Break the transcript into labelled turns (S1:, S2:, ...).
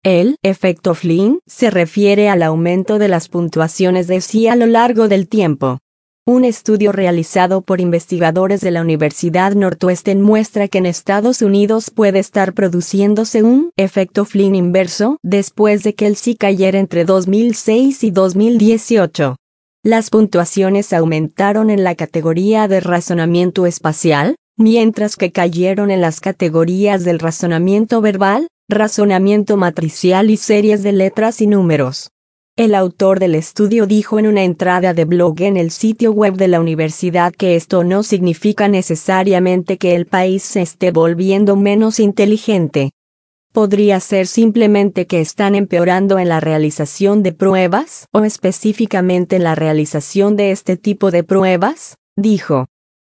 S1: El efecto Flynn se refiere al aumento de las puntuaciones de sí a lo largo del tiempo. Un estudio realizado por investigadores de la Universidad Northwestern muestra que en Estados Unidos puede estar produciéndose un efecto Flynn inverso después de que el sí cayera entre 2006 y 2018. Las puntuaciones aumentaron en la categoría de razonamiento espacial, mientras que cayeron en las categorías del razonamiento verbal, razonamiento matricial y series de letras y números. El autor del estudio dijo en una entrada de blog en el sitio web de la universidad que esto no significa necesariamente que el país se esté volviendo menos inteligente. Podría ser simplemente que están empeorando en la realización de pruebas, o específicamente en la realización de este tipo de pruebas, dijo.